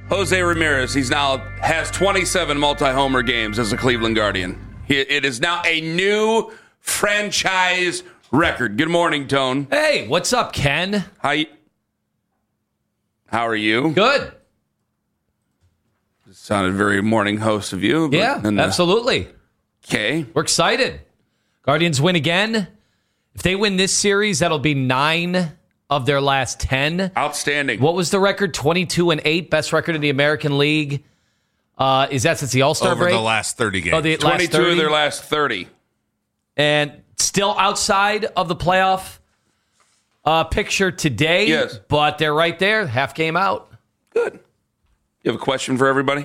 Jose Ramirez, he's now has 27 multi-homer games as a Cleveland Guardian. It is now a new franchise record. Good morning, Tone. Hey, what's up, Ken? How are you? Good. It sounded very morning host of you. Yeah, absolutely. Okay. We're excited. Guardians win again. If they win this series, that'll be 9 of their last 10. Outstanding. What was the record? 22-8, best record in the American League. Is that since the All-Star break? Over the last 30 games. Oh, the 22 last 30? of their last 30. And still outside of the playoff picture today. Yes. But they're right there, half game out. Good. You have a question for everybody?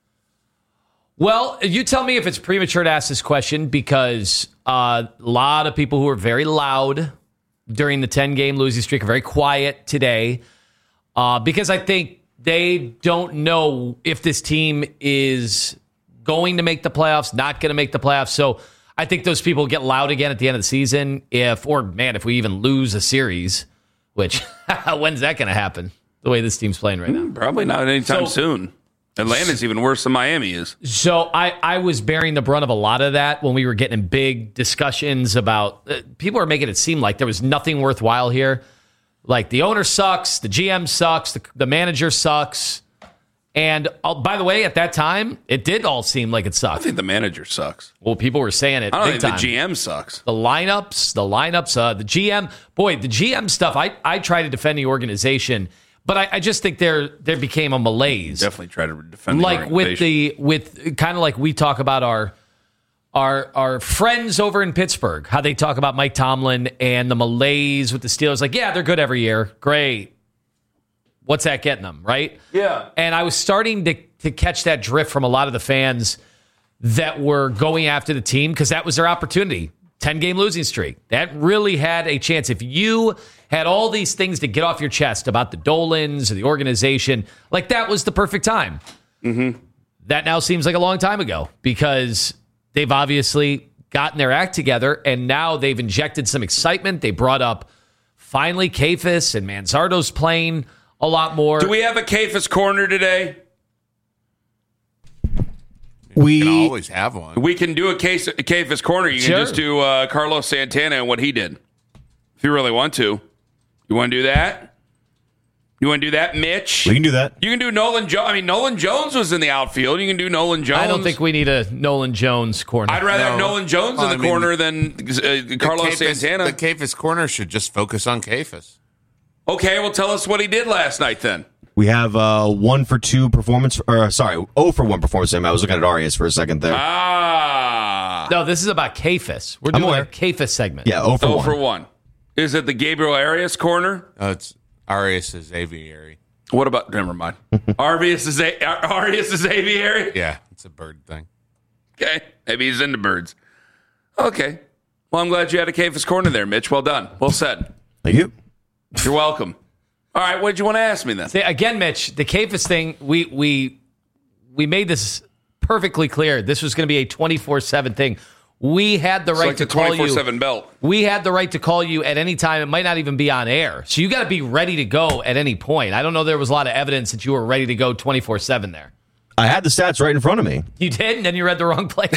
Well, you tell me if it's premature to ask this question, because a lot of people who are very loud during the 10-game losing streak are very quiet today, because I think they don't know if this team is going to make the playoffs, not going to make the playoffs. So I think those people get loud again at the end of the season if we even lose a series, which when's that going to happen, the way this team's playing right now? Probably not anytime soon. Atlanta's even worse than Miami is. So I was bearing the brunt of a lot of that when we were getting in big discussions about people are making it seem like there was nothing worthwhile here. Like the owner sucks, the GM sucks, the manager sucks. And by the way, at that time, it did all seem like it sucked. I think the manager sucks. Well, people were saying it. I don't big think time. the GM sucks. The lineups, the GM. Boy, the GM stuff, I try to defend the organization. But I just think there became a malaise. Definitely try to defend the organization. with kind of like we talk about our friends over in Pittsburgh, how they talk about Mike Tomlin and the malaise with the Steelers. Like, yeah, they're good every year. Great. What's that getting them, right? Yeah. And I was starting to catch that drift from a lot of the fans that were going after the team because that was their opportunity. 10-game losing streak. That really had a chance. If you had all these things to get off your chest about the Dolans or the organization, like that was the perfect time. Mm-hmm. That now seems like a long time ago because they've obviously gotten their act together and now they've injected some excitement. They brought up finally Cephas and Manzardo's playing a lot more. Do we have a Cephas corner today? We can always have one. We can do a Cephas corner. You can just do Carlos Santana and what he did. If you really want to. You want to do that? You want to do that, Mitch? We can do that. You can do Nolan Jones. I mean, Nolan Jones was in the outfield. You can do Nolan Jones. I don't think we need a Nolan Jones corner. I'd rather have Nolan Jones in the corner than Carlos Santana. The Cephas corner should just focus on Cephas. Okay, well, tell us what he did last night then. We have 1 for 2 performance, 0 for 1 performance. I was looking at Arias for a second there. No, this is about Cephas. We're doing a Cephas segment. Yeah, 0 for 1. 0 for 1. Is it the Gabriel Arias corner? It's Arias' aviary. What about, never mind. Arias is aviary? Yeah, it's a bird thing. Okay, maybe he's into birds. Okay. Well, I'm glad you had a Cephas corner there, Mitch. Well done. Well said. Thank you. You're welcome. All right, what did you want to ask me then? See, again, Mitch, the Cephas thing, we made this perfectly clear. This was going to be a 24/7 thing. We had the right to call you. 24/7 belt. We had the right to call you at any time. It might not even be on air. So you got to be ready to go at any point. I don't know. There was a lot of evidence that you were ready to go 24/7 there. I had the stats right in front of me. You did, and then you read the wrong play.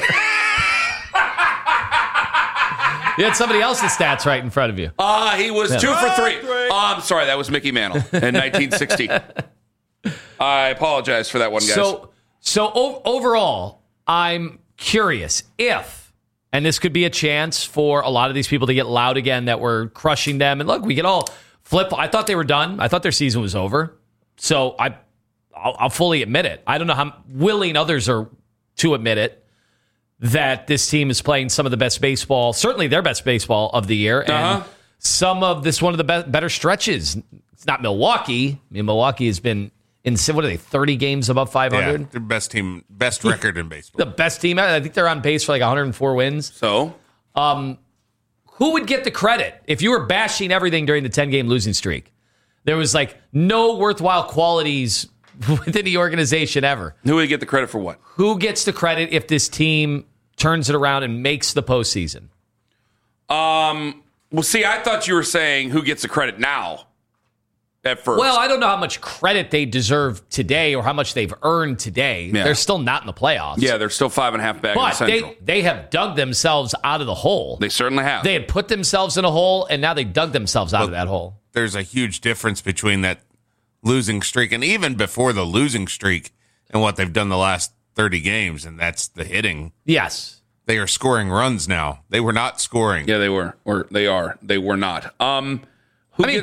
You had somebody else's stats right in front of you. He was 2 for 3. Oh, I'm sorry. That was Mickey Mantle in 1960. I apologize for that one, guys. So overall, I'm curious if, and this could be a chance for a lot of these people to get loud again that were crushing them. And look, we could all flip. I thought they were done. I thought their season was over. So I'll fully admit it. I don't know how willing others are to admit it, that this team is playing some of the best baseball, certainly their best baseball of the year. And some of this, one of the better stretches. It's not Milwaukee. I mean, Milwaukee has been in, what are they, 30 games above 500? Yeah, their best team, best record in baseball. The best team. I think they're on pace for like 104 wins. So? Who would get the credit if you were bashing everything during the 10-game losing streak? There was like no worthwhile qualities within the organization ever. Who would get the credit for what? Who gets the credit if this team turns it around and makes the postseason? Well, see, I thought you were saying who gets the credit now. at first. Well, I don't know how much credit they deserve today or how much they've earned today. Yeah. They're still not in the playoffs. Yeah, they're still 5.5 back in the But Central. they have dug themselves out of the hole. They certainly have. They had put themselves in a hole, and now they dug themselves out of that hole. There's a huge difference between that losing streak and even before the losing streak and what they've done the last 30 games, and that's the hitting. Yes. They are scoring runs now. They were not scoring. Yeah, they were. Or they are. They were not. I mean,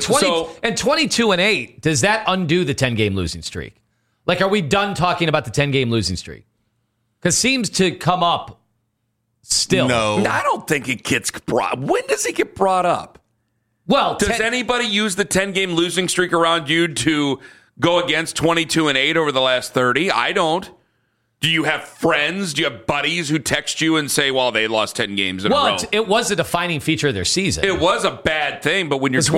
22-8, does that undo the 10-game losing streak? Like, are we done talking about the 10-game losing streak? Because seems to come up still. No. I don't think it gets brought. When does it get brought up? Well, Does anybody use the 10-game losing streak around you to go against 22-8 over the last 30? I don't. Do you have friends? Do you have buddies who text you and say, well, they lost 10 games in a row? Well, it was a defining feature of their season. It was a bad thing, but when you're 22-8.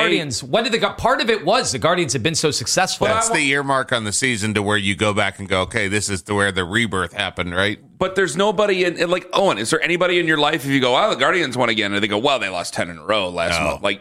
Part of it was the Guardians have been so successful. That's the earmark on the season to where you go back and go, okay, this is where the rebirth happened, right? But there's nobody in like, Owen, is there anybody in your life if you go, wow, the Guardians won again, and they go, well, they lost 10 in a row last month? Like,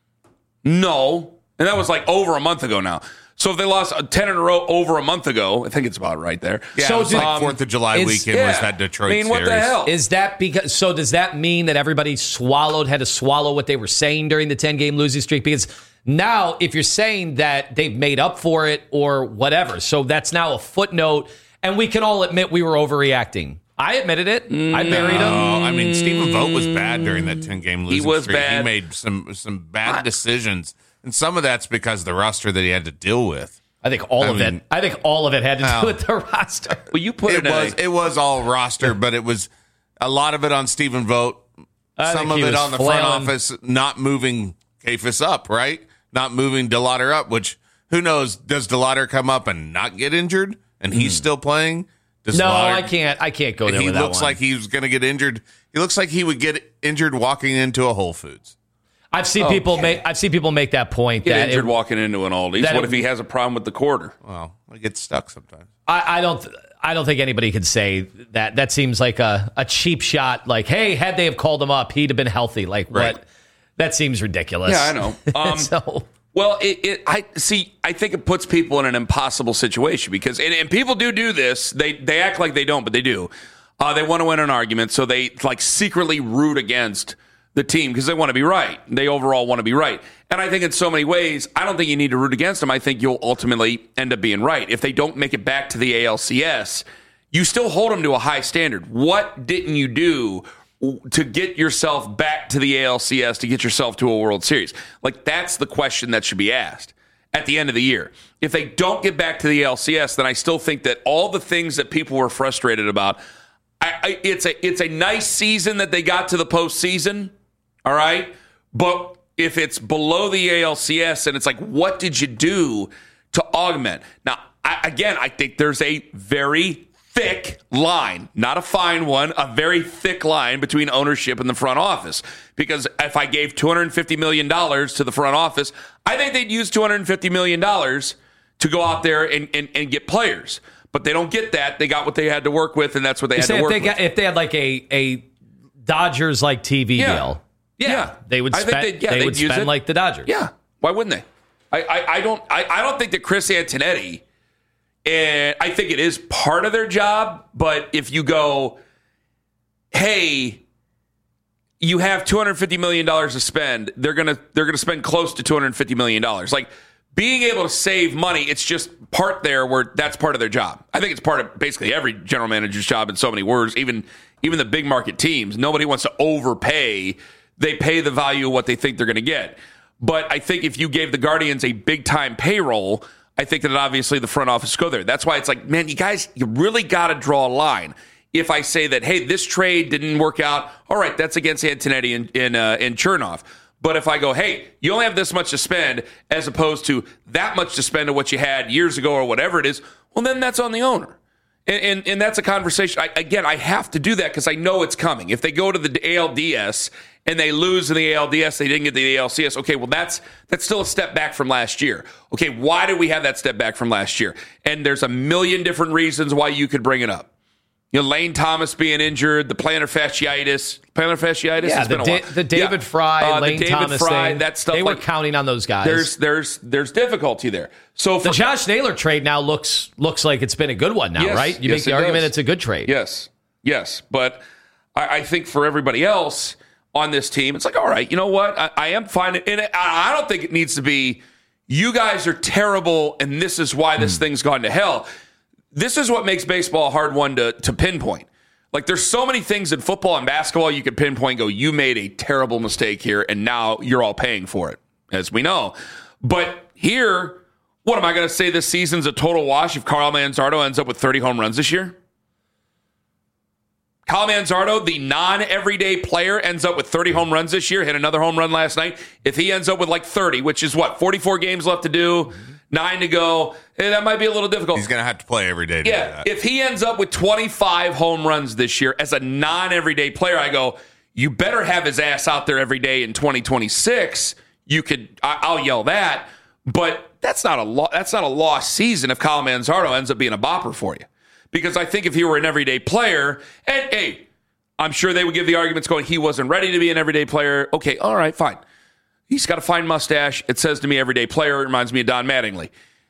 no. And that was like over a month ago now. So if they lost 10 in a row over a month ago, I think it's about right there. Yeah, so it was like 4th of July weekend was that Detroit series. What the hell? Is that because? So does that mean that everybody had to swallow what they were saying during the 10-game losing streak? Because now, if you're saying that they've made up for it or whatever, so that's now a footnote, and we can all admit we were overreacting. I admitted it. I buried him. I mean, Stephen Vogt was bad during that 10-game losing was streak. bad. He made some bad decisions, and some of that's because of the roster that he had to deal with. I think all of it had to do with the roster. Well, you put It was all roster, but it was a lot of it on Stephen Vogt. Some of it on the front office not moving Kefis up, right? Not moving DeLauder up, which who knows, does DeLauder come up and not get injured and he's still playing? I can't go there with that one. He looks like he's going to get injured. He looks like he would get injured walking into a Whole Foods. I've seen people make that point. Get that injured walking into an Aldi's. What if he has a problem with the quarter? Well, he gets stuck sometimes. I don't think anybody could say that. That seems like a cheap shot. Like, hey, had they have called him up, he'd have been healthy. Like, right. What? That seems ridiculous. Yeah, I know. Well, I think it puts people in an impossible situation because, and people do this. They act like they don't, but they do. They want to win an argument, so they like secretly root against the team because they want to be right. They overall want to be right. And I think in so many ways, I don't think you need to root against them. I think you'll ultimately end up being right. If they don't make it back to the ALCS, you still hold them to a high standard. What didn't you do to get yourself back to the ALCS, to get yourself to a World Series? Like, that's the question that should be asked at the end of the year. If they don't get back to the ALCS, then I still think that all the things that people were frustrated about, it's a nice season that they got to the postseason. All right. But if it's below the ALCS and it's like, what did you do to augment? Now, I think there's a very thick line, not a fine one, a very thick line between ownership and the front office. Because if I gave $250 million to the front office, I think they'd use $250 million to go out there and get players. But they don't get that. They got what they had to work with, and that's what they had to work with. If they had like a Dodgers-like TV deal. Yeah, they would spend. They would spend like the Dodgers. Yeah, why wouldn't they? I don't think that Chris Antonetti, and I think it is part of their job. But if you go, hey, you have $250 million to spend, they're gonna spend close to $250 million. Like, being able to save money, it's just part there where that's part of their job. I think it's part of basically every general manager's job in so many words. Even the big market teams, nobody wants to overpay. They pay the value of what they think they're going to get. But I think if you gave the Guardians a big-time payroll, I think that obviously the front office go there. That's why it's like, man, you really got to draw a line. If I say that, hey, this trade didn't work out, all right, that's against Antonetti and Chernoff. But if I go, hey, you only have this much to spend as opposed to that much to spend of what you had years ago or whatever it is, well, then that's on the owner. And that's a conversation. I have to do that because I know it's coming. If they go to the ALDS and they lose in the ALDS, they didn't get the ALCS. Okay, well, that's still a step back from last year. Okay, why did we have that step back from last year? And there's a million different reasons why you could bring it up. Lane Thomas being injured, the plantar fasciitis. Yeah, the David Fry, Lane Thomas thing. That stuff. They were counting on those guys. There's difficulty there. So the Josh Naylor trade now looks like it's been a good one now, yes, right? You make the argument it's a good trade. Yes. But I think for everybody else on this team, it's like, all right, you know what? I am fine. And I don't think it needs to be, you guys are terrible, and this is why this thing's gone to hell. This is what makes baseball a hard one to pinpoint. Like, there's so many things in football and basketball you can pinpoint, go, you made a terrible mistake here, and now you're all paying for it, as we know. But here, what am I going to say this season's a total wash if Carl Manzardo ends up with 30 home runs this year? Carl Manzardo, the non-everyday player, ends up with 30 home runs this year, hit another home run last night. If he ends up with like 30, which is 44 games left to do, 9 to go, that might be a little difficult. He's going to have to play every day to do that. If he ends up with 25 home runs this year as a non-everyday player, I go, you better have his ass out there every day in 2026. I'll yell that, but that's not a lost season if Kyle Manzardo ends up being a bopper for you. Because I think if he were an everyday player, and hey, I'm sure they would give the arguments going, he wasn't ready to be an everyday player. Okay, all right, fine. He's got a fine mustache. It says to me everyday player. It reminds me of Don Mattingly.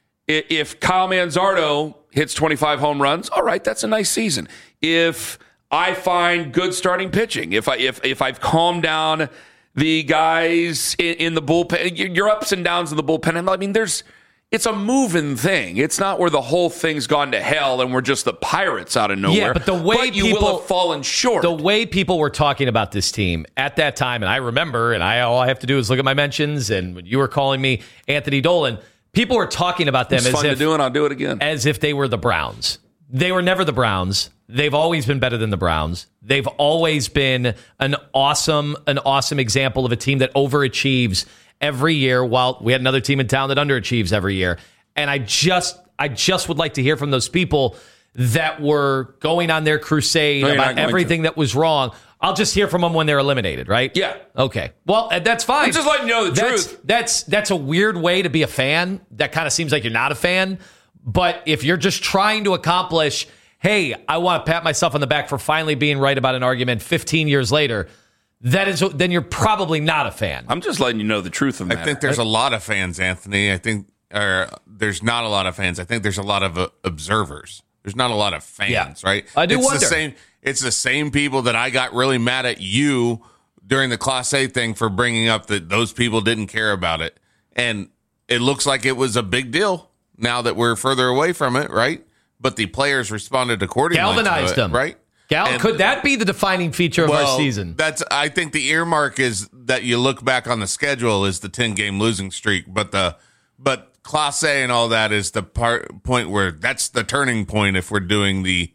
If Kyle Manzardo hits 25 home runs, all right, that's a nice season. If I find good starting pitching, if I've calmed down the guys in the bullpen, your ups and downs in the bullpen, I mean, it's a moving thing. It's not where the whole thing's gone to hell and we're just the Pirates out of nowhere. Yeah, but the way you will have fallen short. The way people were talking about this team at that time, and I remember, and all I have to do is look at my mentions, and when you were calling me Anthony Dolan, people were talking about them I'll do it again. As if they were the Browns. They were never the Browns. They've always been better than the Browns. They've always been an awesome example of a team that overachieves every year, while we had another team in town that underachieves every year. And I just would like to hear from those people that were going on their crusade about everything that was wrong. I'll just hear from them when they're eliminated, right? Yeah. Okay. Well, that's fine. I'm just letting you know the truth. That's a weird way to be a fan. That kind of seems like you're not a fan. But if you're just trying to accomplish, hey, I want to pat myself on the back for finally being right about an argument 15 years later, then you're probably not a fan. I'm just letting you know the truth of the matter. I think there's a lot of fans, Anthony. I think there's not a lot of fans. I think there's a lot of observers. There's not a lot of fans, right? I do wonder. It's the same people that I got really mad at you during the Class A thing for bringing up that those people didn't care about it. And it looks like it was a big deal now that we're further away from it, right? But the players responded accordingly. Galvanized them. Right? Could that be the defining feature of our season? I think the earmark is that you look back on the schedule is the 10-game losing streak, but Class A and all that is the point where that's the turning point. If we're doing the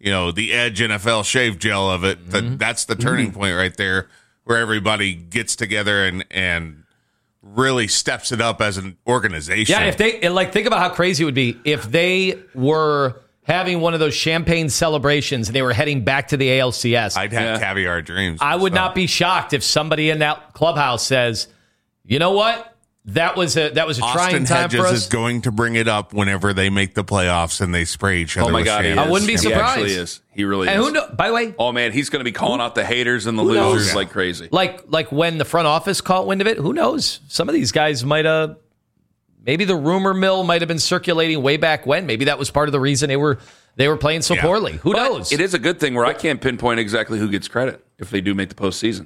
Edge NFL shave gel of it, that's the turning point right there, where everybody gets together and really steps it up as an organization. Yeah, if they think about how crazy it would be if they were having one of those champagne celebrations and they were heading back to the ALCS. I'd have caviar dreams. I would not be shocked if somebody in that clubhouse says, you know what? That was a trying time Hedges for us. Is going to bring it up whenever they make the playoffs and they spray each other. Oh my God, I wouldn't be surprised. He actually is. He really and is. By the way, oh man, he's going to be calling out the haters and the losers like crazy. Like when the front office caught wind of it, who knows? Some of these guys might have. Maybe the rumor mill might have been circulating way back when. Maybe that was part of the reason they were playing so poorly. Who knows? It is a good thing where I can't pinpoint exactly who gets credit if they do make the postseason.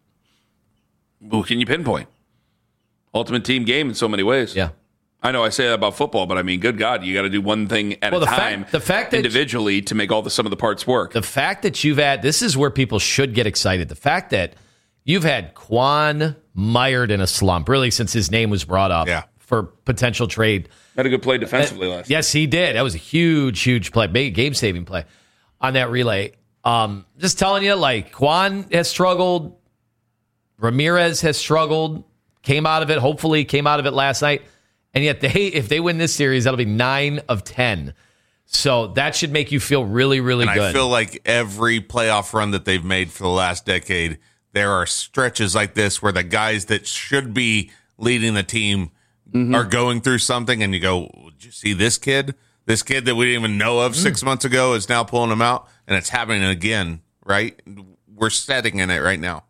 Who can you pinpoint? Ultimate team game in so many ways. Yeah. I know I say that about football, but I mean, good God, you got to do one thing at a time the fact that individually to make all the sum of the parts work. The fact that this is where people should get excited. The fact that you've had Quan mired in a slump, really, since his name was brought up for potential trade. Had a good play defensively last night. Yes, he did. That was a huge play, big game-saving play on that relay. Just telling you, Quan has struggled. Ramirez has struggled. Hopefully came out of it last night. And yet, if they win this series, that'll be 9 of 10. So that should make you feel really, really good. I feel like every playoff run that they've made for the last decade, there are stretches like this where the guys that should be leading the team are going through something, and you go, did you see this kid? This kid that we didn't even know of 6 months ago is now pulling him out, and it's happening again, right? We're setting in it right now.